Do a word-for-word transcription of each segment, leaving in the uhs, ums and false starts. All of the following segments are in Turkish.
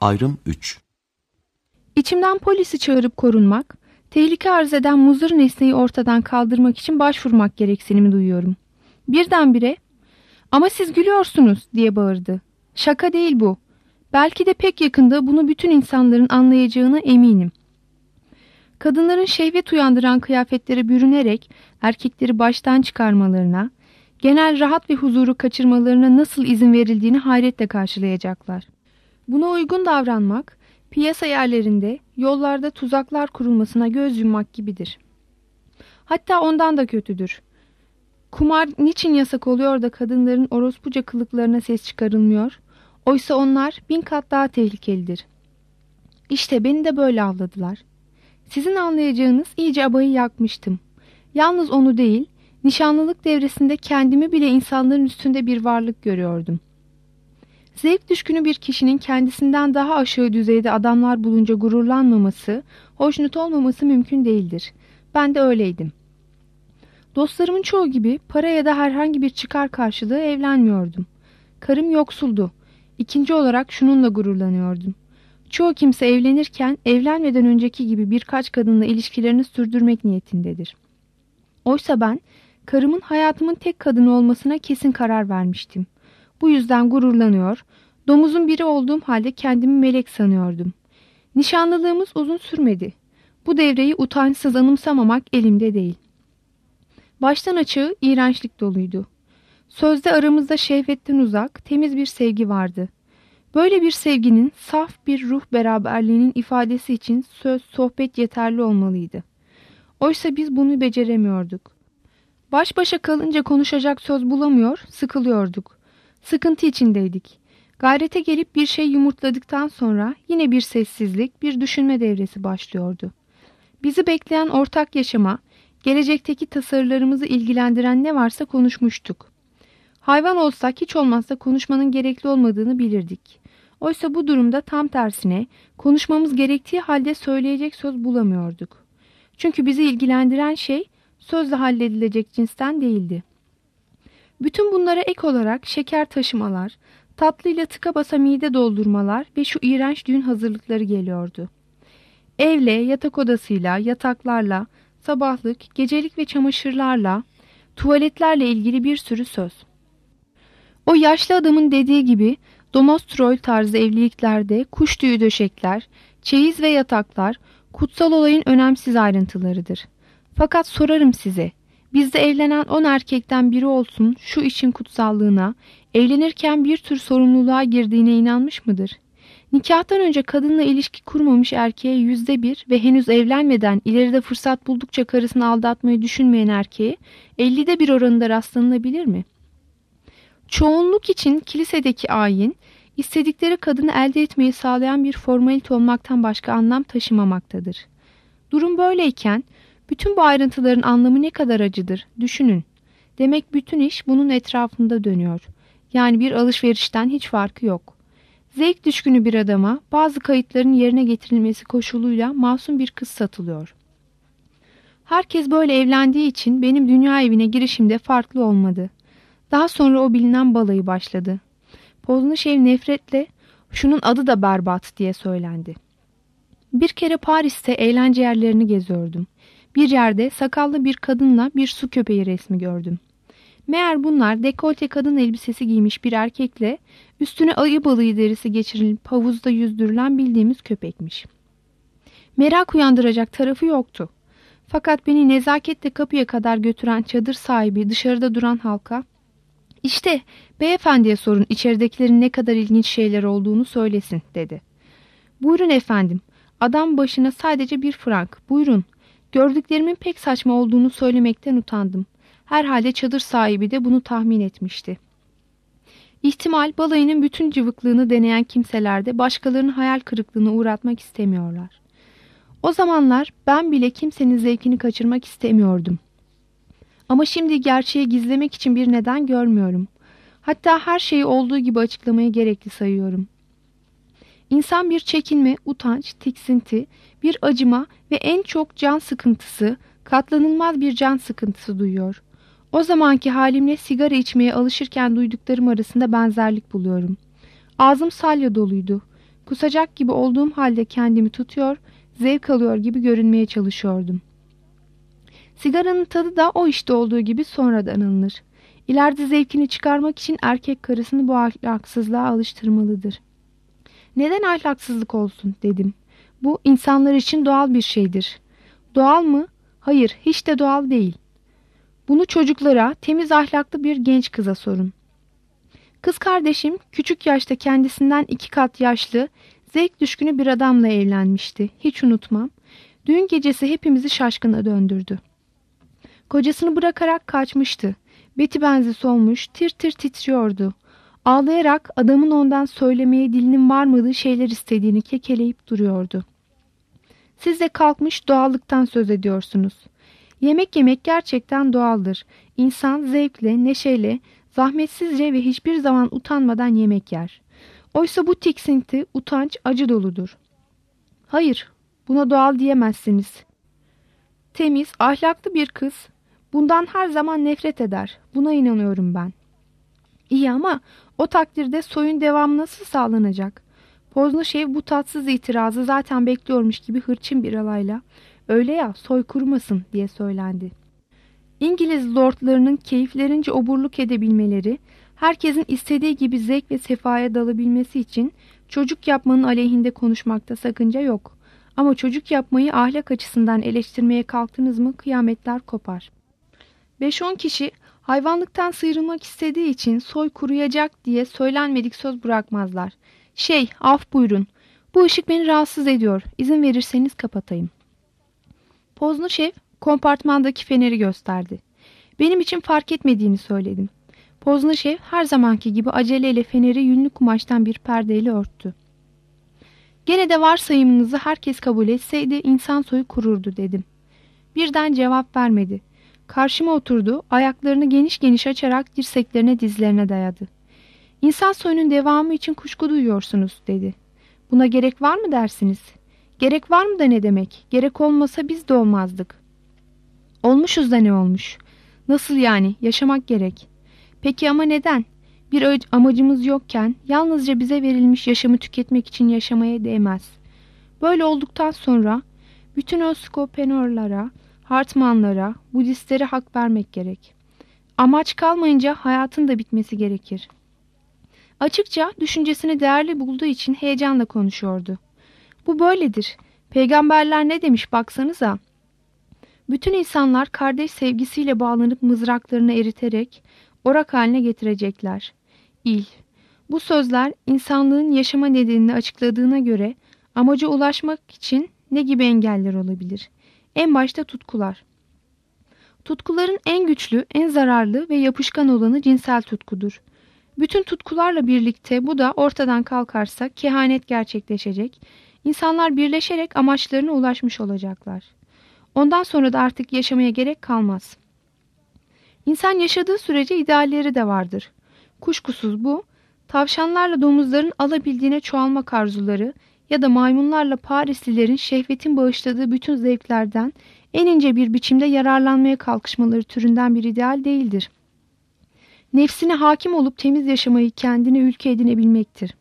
Ayrım üç. İçimden polisi çağırıp korunmak, tehlike arz eden muzır nesneyi ortadan kaldırmak için başvurmak gereksinimi duyuyorum. Birdenbire, "Ama siz gülüyorsunuz," diye bağırdı. "Şaka değil bu. Belki de pek yakında bunu bütün insanların anlayacağına eminim." Kadınların şehvet uyandıran kıyafetlere bürünerek erkekleri baştan çıkarmalarına, genel rahat ve huzuru kaçırmalarına nasıl izin verildiğini hayretle karşılayacaklar. Buna uygun davranmak, piyasa yerlerinde, yollarda tuzaklar kurulmasına göz yummak gibidir. Hatta ondan da kötüdür. Kumar niçin yasak oluyor da kadınların orospuca kılıklarına ses çıkarılmıyor? Oysa onlar bin kat daha tehlikelidir. İşte beni de böyle avladılar. Sizin anlayacağınız iyice abayı yakmıştım. Yalnız onu değil, nişanlılık devresinde kendimi bile insanların üstünde bir varlık görüyordum. Zevk düşkünü bir kişinin kendisinden daha aşağı düzeyde adamlar bulunca gururlanmaması, hoşnut olmaması mümkün değildir. Ben de öyleydim. Dostlarımın çoğu gibi para ya da herhangi bir çıkar karşılığı evlenmiyordum. Karım yoksuldu. İkinci olarak şununla gururlanıyordum. Çoğu kimse evlenirken evlenmeden önceki gibi birkaç kadınla ilişkilerini sürdürmek niyetindedir. Oysa ben karımın hayatımın tek kadını olmasına kesin karar vermiştim. Bu yüzden gururlanıyor, domuzun biri olduğum halde kendimi melek sanıyordum. Nişanlılığımız uzun sürmedi. Bu devreyi utançsız anımsamamak elimde değil. Baştan açığı iğrençlik doluydu. Sözde aramızda şehvetten uzak, temiz bir sevgi vardı. Böyle bir sevginin saf bir ruh beraberliğinin ifadesi için söz, sohbet yeterli olmalıydı. Oysa biz bunu beceremiyorduk. Baş başa kalınca konuşacak söz bulamıyor, sıkılıyorduk. Sıkıntı içindeydik. Gayrete gelip bir şey yumurtladıktan sonra yine bir sessizlik, bir düşünme devresi başlıyordu. Bizi bekleyen ortak yaşama, gelecekteki tasarılarımızı ilgilendiren ne varsa konuşmuştuk. Hayvan olsak hiç olmazsa konuşmanın gerekli olmadığını bilirdik. Oysa bu durumda tam tersine konuşmamız gerektiği halde söyleyecek söz bulamıyorduk. Çünkü bizi ilgilendiren şey sözle halledilecek cinsten değildi. Bütün bunlara ek olarak şeker taşımalar, tatlıyla tıka basa mide doldurmalar ve şu iğrenç düğün hazırlıkları geliyordu. Evle, yatak odasıyla, yataklarla, sabahlık, gecelik ve çamaşırlarla, tuvaletlerle ilgili bir sürü söz. O yaşlı adamın dediği gibi domostroy tarzı evliliklerde kuş tüyü döşekler, çeyiz ve yataklar kutsal olayın önemsiz ayrıntılarıdır. Fakat sorarım size, bizde evlenen on erkekten biri olsun şu işin kutsallığına, evlenirken bir tür sorumluluğa girdiğine inanmış mıdır? Nikahtan önce kadınla ilişki kurmamış erkeğe yüzde bir ve henüz evlenmeden ileride fırsat buldukça karısını aldatmayı düşünmeyen erkeğe ellide bir oranında rastlanılabilir mi? Çoğunluk için kilisedeki ayin, istedikleri kadını elde etmeyi sağlayan bir formalite olmaktan başka anlam taşımamaktadır. Durum böyleyken, bütün bu ayrıntıların anlamı ne kadar acıdır, düşünün. Demek bütün iş bunun etrafında dönüyor. Yani bir alışverişten hiç farkı yok. Zevk düşkünü bir adama bazı kayıtların yerine getirilmesi koşuluyla masum bir kız satılıyor. Herkes böyle evlendiği için benim dünya evine girişimde farklı olmadı. Daha sonra o bilinen balayı başladı. Poznişev nefretle "Şunun adı da berbat," diye söylendi. Bir kere Paris'te eğlence yerlerini geziyordum. Bir yerde sakallı bir kadınla bir su köpeği resmi gördüm. Meğer bunlar dekolte kadın elbisesi giymiş bir erkekle üstüne ayı balığı derisi geçirilip havuzda yüzdürülen bildiğimiz köpekmiş. Merak uyandıracak tarafı yoktu. Fakat beni nezaketle kapıya kadar götüren çadır sahibi dışarıda duran halka "İşte beyefendiye sorun, içeridekilerin ne kadar ilginç şeyler olduğunu söylesin," dedi. "Buyurun efendim, adam başına sadece bir frank, buyurun." Gördüklerimin pek saçma olduğunu söylemekten utandım. Herhalde çadır sahibi de bunu tahmin etmişti. İhtimal balayının bütün cıvıklığını deneyen kimseler de başkalarının hayal kırıklığına uğratmak istemiyorlar. O zamanlar ben bile kimsenin zevkini kaçırmak istemiyordum. Ama şimdi gerçeği gizlemek için bir neden görmüyorum. Hatta her şeyi olduğu gibi açıklamayı gerekli sayıyorum. İnsan bir çekinme, utanç, tiksinti, bir acıma ve en çok can sıkıntısı, katlanılmaz bir can sıkıntısı duyuyor. O zamanki halimle sigara içmeye alışırken duyduklarım arasında benzerlik buluyorum. Ağzım salya doluydu. Kusacak gibi olduğum halde kendimi tutuyor, zevk alıyor gibi görünmeye çalışıyordum. Sigaranın tadı da o işte olduğu gibi sonradan alınır. İleride zevkini çıkarmak için erkek karısını bu ahlaksızlığa alıştırmalıdır. Neden ahlaksızlık olsun dedim. Bu insanlar için doğal bir şeydir. Doğal mı? Hayır, hiç de doğal değil. Bunu çocuklara, temiz ahlaklı bir genç kıza sorun. Kız kardeşim küçük yaşta kendisinden iki kat yaşlı, zevk düşkünü bir adamla evlenmişti. Hiç unutmam. Düğün gecesi hepimizi şaşkına döndürdü. Kocasını bırakarak kaçmıştı. Beti benzi solmuş, tir tir titriyordu. Ağlayarak adamın ondan söylemeye dilinin varmadığı şeyler istediğini kekeleyip duruyordu. Siz de kalkmış doğallıktan söz ediyorsunuz. Yemek yemek gerçekten doğaldır. İnsan zevkle, neşeyle, zahmetsizce ve hiçbir zaman utanmadan yemek yer. Oysa bu tiksinti, utanç, acı doludur. Hayır, buna doğal diyemezsiniz. Temiz, ahlaklı bir kız bundan her zaman nefret eder. Buna inanıyorum ben. İyi ama o takdirde soyun devamı nasıl sağlanacak? Poznuşev bu tatsız itirazı zaten bekliyormuş gibi hırçın bir alayla "Öyle ya, soy kurumasın" diye söylendi. İngiliz lordlarının keyiflerince oburluk edebilmeleri, herkesin istediği gibi zevk ve sefaya dalabilmesi için çocuk yapmanın aleyhinde konuşmakta sakınca yok. Ama çocuk yapmayı ahlak açısından eleştirmeye kalktınız mı kıyametler kopar. Beş on kişi hayvanlıktan sıyrılmak istediği için soy kuruyacak diye söylenmedik söz bırakmazlar. Şey, af buyurun. Bu ışık beni rahatsız ediyor. İzin verirseniz kapatayım. Poznuşev kompartmandaki feneri gösterdi. Benim için fark etmediğini söyledim. Poznuşev her zamanki gibi aceleyle feneri yünlü kumaştan bir perdeyle örttü. Gene de varsayımınızı herkes kabul etseydi insan soyu kururdu dedim. Birden cevap vermedi. Karşıma oturdu, ayaklarını geniş geniş açarak dirseklerine dizlerine dayadı. İnsan soyunun devamı için kuşku duyuyorsunuz dedi. Buna gerek var mı dersiniz? Gerek var mı da ne demek? Gerek olmasa biz de olmazdık. Olmuşuz da ne olmuş? Nasıl yani? Yaşamak gerek. Peki ama neden? Bir amacımız yokken yalnızca bize verilmiş yaşamı tüketmek için yaşamaya değmez. Böyle olduktan sonra bütün o skopenorlara, Hartmanlara, Budistlere hak vermek gerek. Amaç kalmayınca hayatın da bitmesi gerekir. Açıkça düşüncesini değerli bulduğu için heyecanla konuşuyordu. Bu böyledir. Peygamberler ne demiş baksanıza. Bütün insanlar kardeş sevgisiyle bağlanıp mızraklarını eriterek orak haline getirecekler. İl. Bu sözler insanlığın yaşama nedenini açıkladığına göre amaca ulaşmak için ne gibi engeller olabilir? En başta tutkular. Tutkuların en güçlü, en zararlı ve yapışkan olanı cinsel tutkudur. Bütün tutkularla birlikte bu da ortadan kalkarsa kehanet gerçekleşecek, insanlar birleşerek amaçlarına ulaşmış olacaklar. Ondan sonra da artık yaşamaya gerek kalmaz. İnsan yaşadığı sürece idealleri de vardır. Kuşkusuz bu, tavşanlarla domuzların alabildiğine çoğalmak arzuları ya da maymunlarla Parislilerin şehvetin bağışladığı bütün zevklerden en ince bir biçimde yararlanmaya kalkışmaları türünden bir ideal değildir. Nefsine hakim olup temiz yaşamayı kendine ülke edinebilmektir.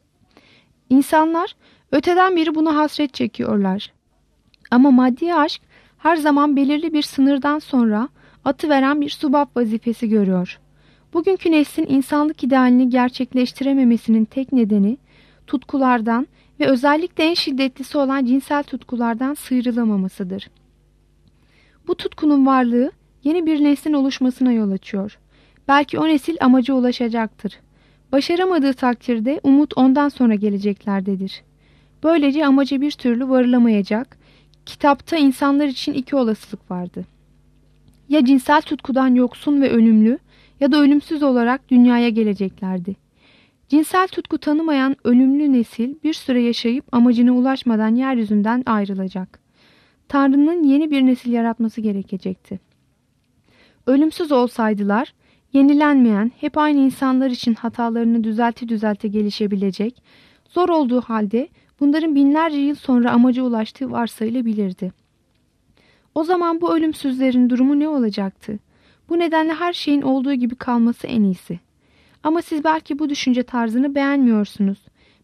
İnsanlar öteden beri buna hasret çekiyorlar. Ama maddi aşk her zaman belirli bir sınırdan sonra atıveren bir subap vazifesi görüyor. Bugünkü neslin insanlık idealini gerçekleştirememesinin tek nedeni tutkulardan ve özellikle en şiddetlisi olan cinsel tutkulardan sıyrılamamasıdır. Bu tutkunun varlığı yeni bir neslin oluşmasına yol açıyor. Belki o nesil amaca ulaşacaktır. Başaramadığı takdirde umut ondan sonra geleceklerdedir. Böylece amaca bir türlü varılamayacak. Kitapta insanlar için iki olasılık vardı. Ya cinsel tutkudan yoksun ve ölümlü ya da ölümsüz olarak dünyaya geleceklerdi. Cinsel tutku tanımayan ölümlü nesil bir süre yaşayıp amacına ulaşmadan yeryüzünden ayrılacak. Tanrı'nın yeni bir nesil yaratması gerekecekti. Ölümsüz olsaydılar, yenilenmeyen, hep aynı insanlar için hatalarını düzelte düzelte gelişebilecek, zor olduğu halde bunların binlerce yıl sonra amaca ulaştığı varsayılabilirdi. O zaman bu ölümsüzlerin durumu ne olacaktı? Bu nedenle her şeyin olduğu gibi kalması en iyisi. Ama siz belki bu düşünce tarzını beğenmiyorsunuz.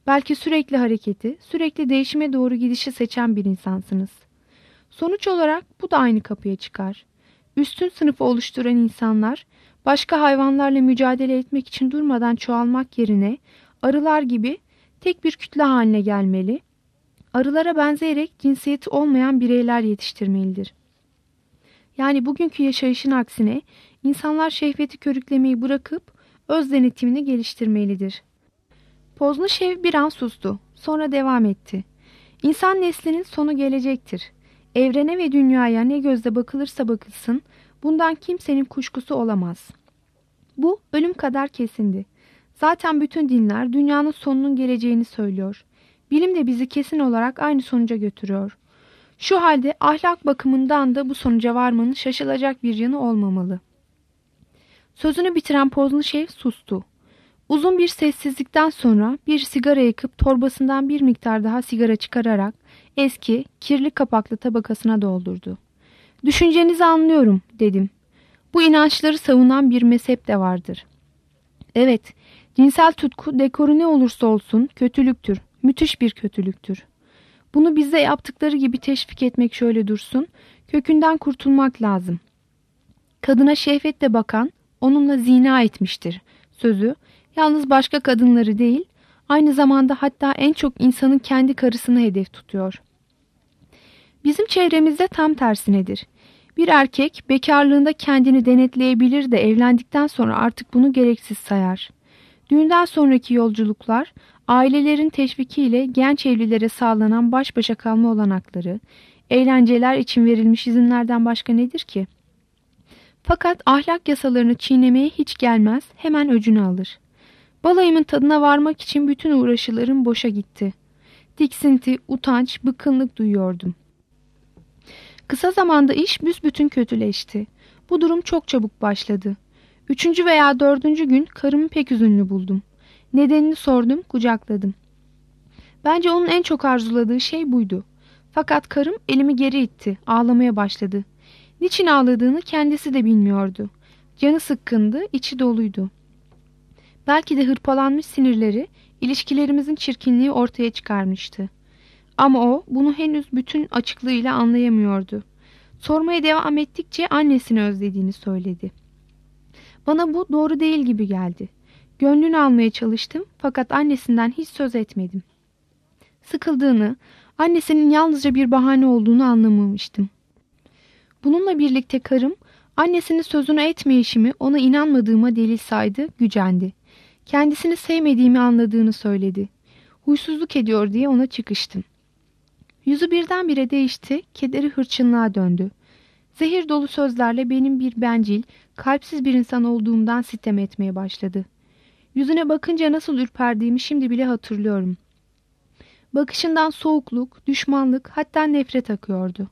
Belki sürekli hareketi, sürekli değişime doğru gidişi seçen bir insansınız. Sonuç olarak bu da aynı kapıya çıkar. Üstün sınıfı oluşturan insanlar, başka hayvanlarla mücadele etmek için durmadan çoğalmak yerine arılar gibi tek bir kütle haline gelmeli, arılara benzeyerek cinsiyeti olmayan bireyler yetiştirmelidir. Yani bugünkü yaşayışın aksine insanlar şehveti körüklemeyi bırakıp öz denetimini geliştirmelidir. Poznuşev bir an sustu, sonra devam etti. İnsan neslinin sonu gelecektir. Evrene ve dünyaya ne gözle bakılırsa bakılsın, bundan kimsenin kuşkusu olamaz. Bu ölüm kadar kesindi. Zaten bütün dinler dünyanın sonunun geleceğini söylüyor. Bilim de bizi kesin olarak aynı sonuca götürüyor. Şu halde ahlak bakımından da bu sonuca varmanın şaşılacak bir yanı olmamalı. Sözünü bitiren Poznuşev sustu. Uzun bir sessizlikten sonra bir sigara yakıp torbasından bir miktar daha sigara çıkararak eski, kirli kapaklı tabakasına doldurdu. "Düşüncenizi anlıyorum," dedim. "Bu inançları savunan bir mezhep de vardır. Evet, cinsel tutku dekoru ne olursa olsun kötülüktür, müthiş bir kötülüktür. Bunu bize yaptıkları gibi teşvik etmek şöyle dursun, kökünden kurtulmak lazım. Kadına şehvetle bakan onunla zina etmiştir sözü, yalnız başka kadınları değil, aynı zamanda hatta en çok insanın kendi karısını hedef tutuyor. Bizim çevremizde tam tersinedir. Bir erkek bekarlığında kendini denetleyebilir de evlendikten sonra artık bunu gereksiz sayar. Düğünden sonraki yolculuklar, ailelerin teşvikiyle genç evlilere sağlanan baş başa kalma olanakları, eğlenceler için verilmiş izinlerden başka nedir ki? Fakat ahlak yasalarını çiğnemeye hiç gelmez, hemen öcünü alır. Balayımın tadına varmak için bütün uğraşılarım boşa gitti. Tiksinti, utanç, bıkkınlık duyuyordum. Kısa zamanda iş büsbütün kötüleşti. Bu durum çok çabuk başladı. Üçüncü veya dördüncü gün karımı pek üzünlü buldum. Nedenini sordum, kucakladım. Bence onun en çok arzuladığı şey buydu. Fakat karım elimi geri itti, ağlamaya başladı. Niçin ağladığını kendisi de bilmiyordu. Canı sıkkındı, içi doluydu. Belki de hırpalanmış sinirleri ilişkilerimizin çirkinliği ortaya çıkarmıştı. Ama o bunu henüz bütün açıklığıyla anlayamıyordu. Sormaya devam ettikçe annesini özlediğini söyledi. Bana bu doğru değil gibi geldi. Gönlünü almaya çalıştım fakat annesinden hiç söz etmedim. Sıkıldığını, annesinin yalnızca bir bahane olduğunu anlamamıştım. Bununla birlikte karım, annesinin sözünü etmeyişimi ona inanmadığıma delil saydı, gücendi. Kendisini sevmediğimi anladığını söyledi. Huysuzluk ediyor diye ona çıkıştım. Yüzü birdenbire değişti, kederi hırçınlığa döndü. Zehir dolu sözlerle benim bir bencil, kalpsiz bir insan olduğumdan sitem etmeye başladı. Yüzüne bakınca nasıl ürperdiğimi şimdi bile hatırlıyorum. Bakışından soğukluk, düşmanlık, hatta nefret akıyordu.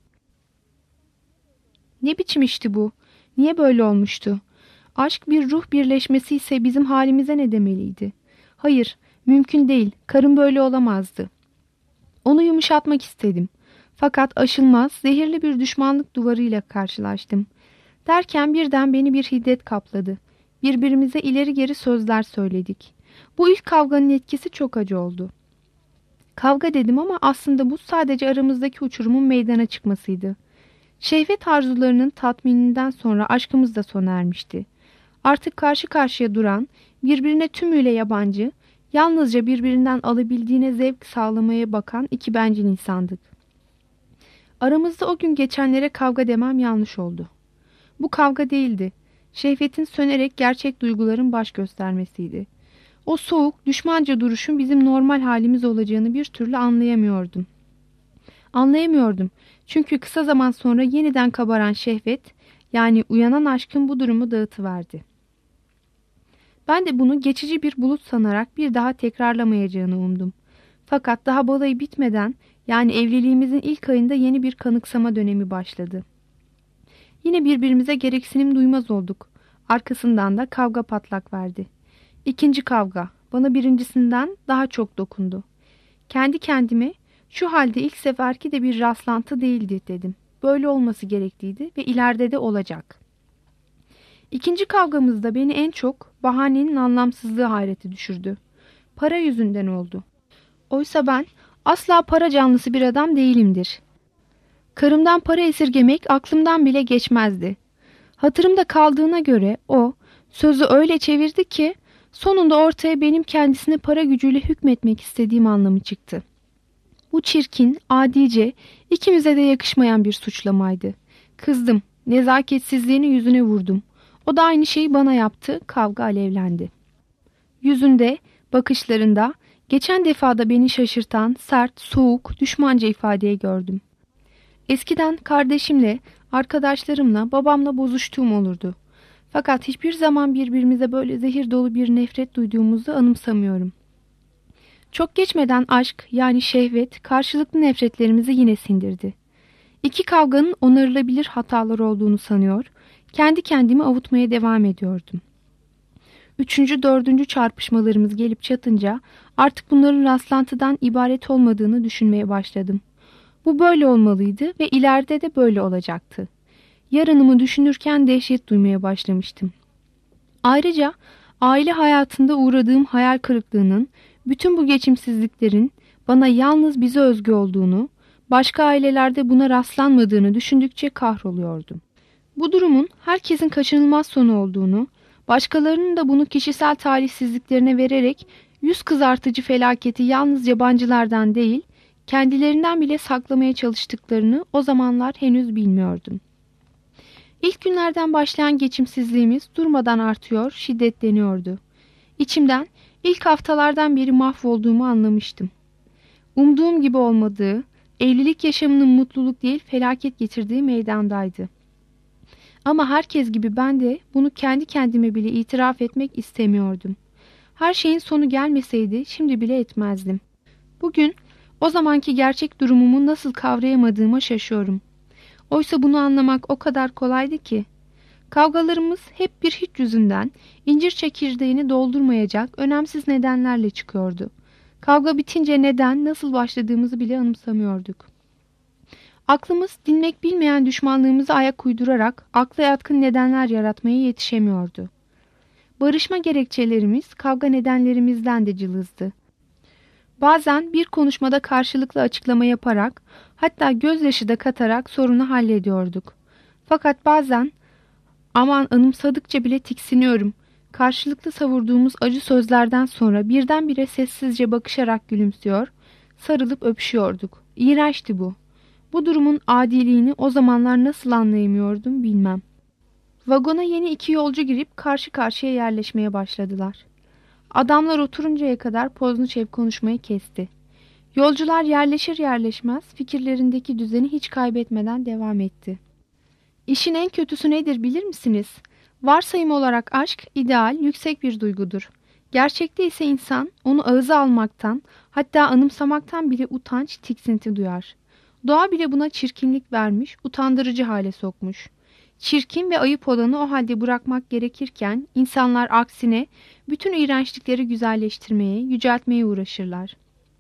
Ne biçim işti bu? Niye böyle olmuştu? Aşk bir ruh birleşmesi ise bizim halimize ne demeliydi? Hayır, mümkün değil. Karım böyle olamazdı. Onu yumuşatmak istedim. Fakat aşılmaz, zehirli bir düşmanlık duvarıyla karşılaştım. Derken birden beni bir hiddet kapladı. Birbirimize ileri geri sözler söyledik. Bu ilk kavganın etkisi çok acı oldu. Kavga dedim ama aslında bu sadece aramızdaki uçurumun meydana çıkmasıydı. Şehvet arzularının tatmininden sonra aşkımız da sona ermişti. Artık karşı karşıya duran, birbirine tümüyle yabancı, yalnızca birbirinden alabildiğine zevk sağlamaya bakan iki bencil insandık. Aramızda o gün geçenlere kavga demem yanlış oldu. Bu kavga değildi. Şehvetin sönerek gerçek duyguların baş göstermesiydi. O soğuk, düşmanca duruşun bizim normal halimiz olacağını bir türlü anlayamıyordum. Anlayamıyordum. Çünkü kısa zaman sonra yeniden kabaran şehvet, yani uyanan aşkın bu durumu dağıtıverdi. Ben de bunu geçici bir bulut sanarak bir daha tekrarlamayacağını umdum. Fakat daha balayı bitmeden, yani evliliğimizin ilk ayında yeni bir kanıksama dönemi başladı. Yine birbirimize gereksinim duymaz olduk. Arkasından da kavga patlak verdi. İkinci kavga bana birincisinden daha çok dokundu. Kendi kendime şu halde ilk seferki de bir rastlantı değildi dedim. Böyle olması gerekliydi ve ileride de olacak. İkinci kavgamızda beni en çok bahanenin anlamsızlığı hayrete düşürdü. Para yüzünden oldu. Oysa ben asla para canlısı bir adam değilimdir. Karımdan para esirgemek aklımdan bile geçmezdi. Hatırımda kaldığına göre o sözü öyle çevirdi ki sonunda ortaya benim kendisine para gücüyle hükmetmek istediğim anlamı çıktı. Bu çirkin, adice, ikimize de yakışmayan bir suçlamaydı. Kızdım, nezaketsizliğini yüzüne vurdum. O da aynı şeyi bana yaptı, kavga alevlendi. Yüzünde, bakışlarında, geçen defada beni şaşırtan, sert, soğuk, düşmanca ifadeyi gördüm. Eskiden kardeşimle, arkadaşlarımla, babamla bozuştuğum olurdu. Fakat hiçbir zaman birbirimize böyle zehir dolu bir nefret duyduğumuzu anımsamıyorum. Çok geçmeden aşk, yani şehvet, karşılıklı nefretlerimizi yine sindirdi. İki kavganın onarılabilir hatalar olduğunu sanıyor, kendi kendimi avutmaya devam ediyordum. Üçüncü, dördüncü çarpışmalarımız gelip çatınca artık bunların rastlantıdan ibaret olmadığını düşünmeye başladım. Bu böyle olmalıydı ve ileride de böyle olacaktı. Yarınımı düşünürken dehşet duymaya başlamıştım. Ayrıca aile hayatında uğradığım hayal kırıklığının, bütün bu geçimsizliklerin bana yalnız bize özgü olduğunu, başka ailelerde buna rastlanmadığını düşündükçe kahroluyordum. Bu durumun herkesin kaçınılmaz sonu olduğunu, başkalarının da bunu kişisel talihsizliklerine vererek yüz kızartıcı felaketi yalnız yabancılardan değil, kendilerinden bile saklamaya çalıştıklarını o zamanlar henüz bilmiyordum. İlk günlerden başlayan geçimsizliğimiz durmadan artıyor, şiddetleniyordu. İçimden ilk haftalardan beri mahvolduğumu anlamıştım. Umduğum gibi olmadığı, evlilik yaşamının mutluluk değil felaket getirdiği meydandaydı. Ama herkes gibi ben de bunu kendi kendime bile itiraf etmek istemiyordum. Her şeyin sonu gelmeseydi şimdi bile etmezdim. Bugün o zamanki gerçek durumumu nasıl kavrayamadığıma şaşıyorum. Oysa bunu anlamak o kadar kolaydı ki. Kavgalarımız hep bir hiç yüzünden, incir çekirdeğini doldurmayacak önemsiz nedenlerle çıkıyordu. Kavga bitince neden, nasıl başladığımızı bile anımsamıyorduk. Aklımız dinmek bilmeyen düşmanlığımızı ayak uydurarak akla yatkın nedenler yaratmaya yetişemiyordu. Barışma gerekçelerimiz kavga nedenlerimizden de cılızdı. Bazen bir konuşmada karşılıklı açıklama yaparak, hatta gözyaşı da katarak sorunu hallediyorduk. Fakat bazen, aman anımsadıkça bile tiksiniyorum, karşılıklı savurduğumuz acı sözlerden sonra birdenbire sessizce bakışarak gülümsüyor, sarılıp öpüşüyorduk. İğrençti bu. Bu durumun adiliğini o zamanlar nasıl anlayamıyordum bilmem. Vagona yeni iki yolcu girip karşı karşıya yerleşmeye başladılar. Adamlar oturuncaya kadar Pozniçev konuşmayı kesti. Yolcular yerleşir yerleşmez fikirlerindeki düzeni hiç kaybetmeden devam etti. İşin en kötüsü nedir bilir misiniz? Varsayım olarak aşk, ideal, yüksek bir duygudur. Gerçekte ise insan onu ağıza almaktan, hatta anımsamaktan bile utanç, tiksinti duyar. Doğa bile buna çirkinlik vermiş, utandırıcı hale sokmuş. Çirkin ve ayıp olanı o halde bırakmak gerekirken insanlar aksine bütün iğrençlikleri güzelleştirmeye, yüceltmeye uğraşırlar.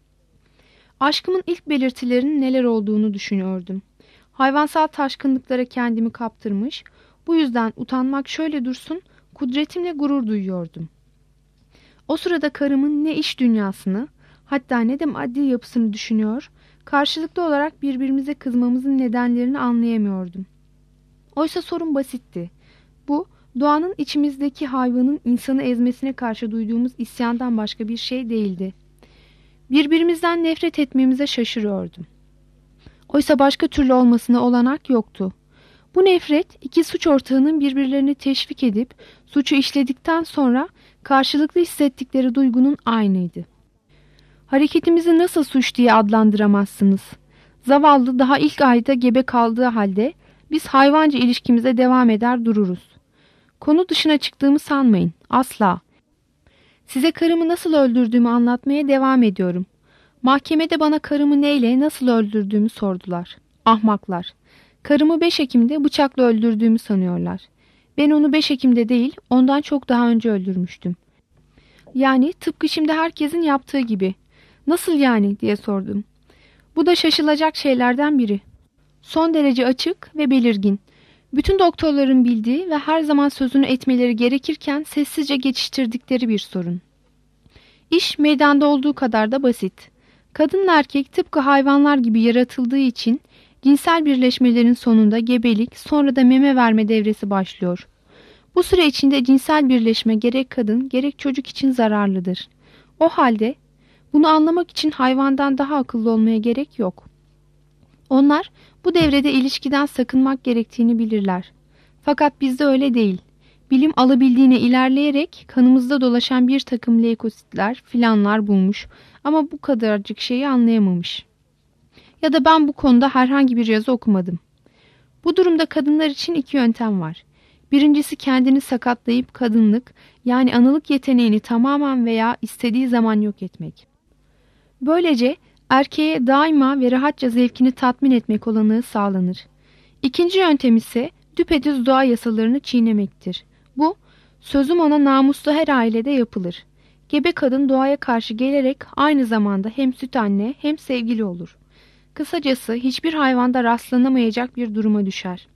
Aşkımın ilk belirtilerinin neler olduğunu düşünüyordum. Hayvansal taşkınlıklara kendimi kaptırmış, bu yüzden utanmak şöyle dursun, kudretimle gurur duyuyordum. O sırada karımın ne iş dünyasını, hatta ne de maddi yapısını düşünüyor, karşılıklı olarak birbirimize kızmamızın nedenlerini anlayamıyordum. Oysa sorun basitti. Bu, doğanın içimizdeki hayvanın insanı ezmesine karşı duyduğumuz isyandan başka bir şey değildi. Birbirimizden nefret etmemize şaşırıyordum. Oysa başka türlü olmasına olanak yoktu. Bu nefret, iki suç ortağının birbirlerini teşvik edip suçu işledikten sonra karşılıklı hissettikleri duygunun aynıydı. Hareketimizi nasıl suç diye adlandıramazsınız. Zavallı daha ilk ayda gebe kaldığı halde biz hayvanca ilişkimize devam eder dururuz. Konu dışına çıktığımı sanmayın. Asla. Size karımı nasıl öldürdüğümü anlatmaya devam ediyorum. Mahkemede bana karımı neyle, nasıl öldürdüğümü sordular. Ahmaklar. Karımı beş Ekim'de bıçakla öldürdüğümü sanıyorlar. Ben onu beş Ekim'de değil, ondan çok daha önce öldürmüştüm. Yani tıpkı şimdi herkesin yaptığı gibi. Nasıl yani diye sordum. Bu da şaşılacak şeylerden biri. Son derece açık ve belirgin. Bütün doktorların bildiği ve her zaman sözünü etmeleri gerekirken sessizce geçiştirdikleri bir sorun. İş meydanda olduğu kadar da basit. Kadınla erkek tıpkı hayvanlar gibi yaratıldığı için cinsel birleşmelerin sonunda gebelik, sonra da meme verme devresi başlıyor. Bu süre içinde cinsel birleşme gerek kadın gerek çocuk için zararlıdır. O halde bunu anlamak için hayvandan daha akıllı olmaya gerek yok. Onlar bu devrede ilişkiden sakınmak gerektiğini bilirler. Fakat bizde öyle değil. Bilim alabildiğine ilerleyerek kanımızda dolaşan bir takım leykositler filanlar bulmuş ama bu kadarcık şeyi anlayamamış. Ya da ben bu konuda herhangi bir yazı okumadım. Bu durumda kadınlar için iki yöntem var. Birincisi kendini sakatlayıp kadınlık yani analık yeteneğini tamamen veya istediği zaman yok etmek. Böylece erkeğe daima ve rahatça zevkini tatmin etmek olanağı sağlanır. İkinci yöntem ise düpedüz doğa yasalarını çiğnemektir. Bu, sözüm ona namuslu her ailede yapılır. Gebe kadın doğaya karşı gelerek aynı zamanda hem süt anne hem sevgili olur. Kısacası hiçbir hayvanda rastlanamayacak bir duruma düşer.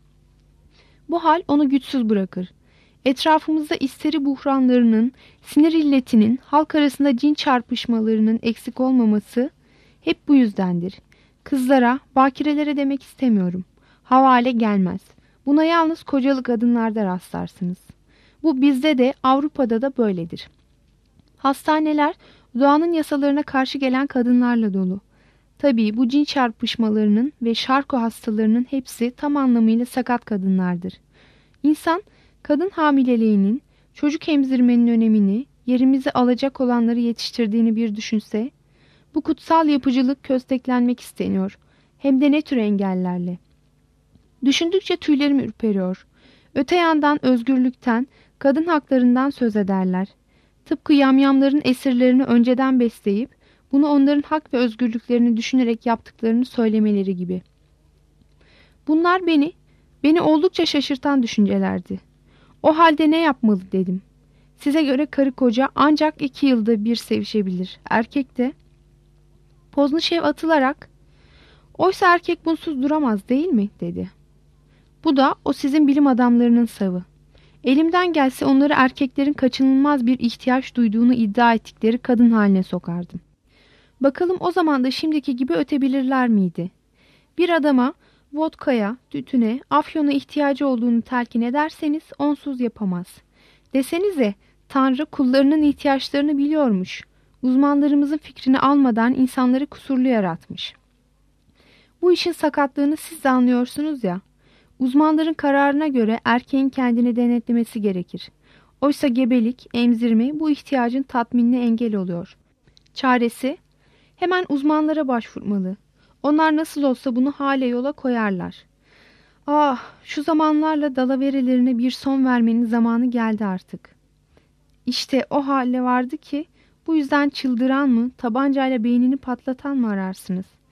Bu hal onu güçsüz bırakır. Etrafımızda isteri buhranlarının, sinir illetinin, halk arasında cin çarpışmalarının eksik olmaması hep bu yüzdendir. Kızlara, bakirelere demek istemiyorum. Havale gelmez. Buna yalnız kocalı kadınlarda rastlarsınız. Bu bizde de Avrupa'da da böyledir. Hastaneler doğanın yasalarına karşı gelen kadınlarla dolu. Tabii bu cin çarpışmalarının ve şarko hastalarının hepsi tam anlamıyla sakat kadınlardır. İnsan kadın hamileliğinin, çocuk emzirmenin önemini, yerimizi alacak olanları yetiştirdiğini bir düşünse, bu kutsal yapıcılık kösteklenmek isteniyor. Hem de ne tür engellerle. Düşündükçe tüylerim ürperiyor. Öte yandan özgürlükten, kadın haklarından söz ederler. Tıpkı yamyamların esirlerini önceden besleyip, bunu onların hak ve özgürlüklerini düşünerek yaptıklarını söylemeleri gibi. Bunlar beni, beni oldukça şaşırtan düşüncelerdi. O halde ne yapmalı dedim. Size göre karı koca ancak iki yılda bir sevişebilir. Erkek de Poznişev atılarak, oysa erkek bunsuz duramaz değil mi dedi. Bu da o sizin bilim adamlarının savı. Elimden gelse onları erkeklerin kaçınılmaz bir ihtiyaç duyduğunu iddia ettikleri kadın haline sokardım. Bakalım o zaman da şimdiki gibi ötebilirler miydi? Bir adama vodkaya, tütüne, afyona ihtiyacı olduğunu telkin ederseniz onsuz yapamaz. Desenize Tanrı kullarının ihtiyaçlarını biliyormuş. Uzmanlarımızın fikrini almadan insanları kusurlu yaratmış. Bu işin sakatlığını siz de anlıyorsunuz ya. Uzmanların kararına göre erkeğin kendini denetlemesi gerekir. Oysa gebelik, emzirme bu ihtiyacın tatminine engel oluyor. Çaresi, hemen uzmanlara başvurmalı. Onlar nasıl olsa bunu hale yola koyarlar. Ah, şu zamanlarla dalaverelerine bir son vermenin zamanı geldi artık. İşte o hale vardı ki, bu yüzden çıldıran mı, tabancayla beynini patlatan mı ararsınız?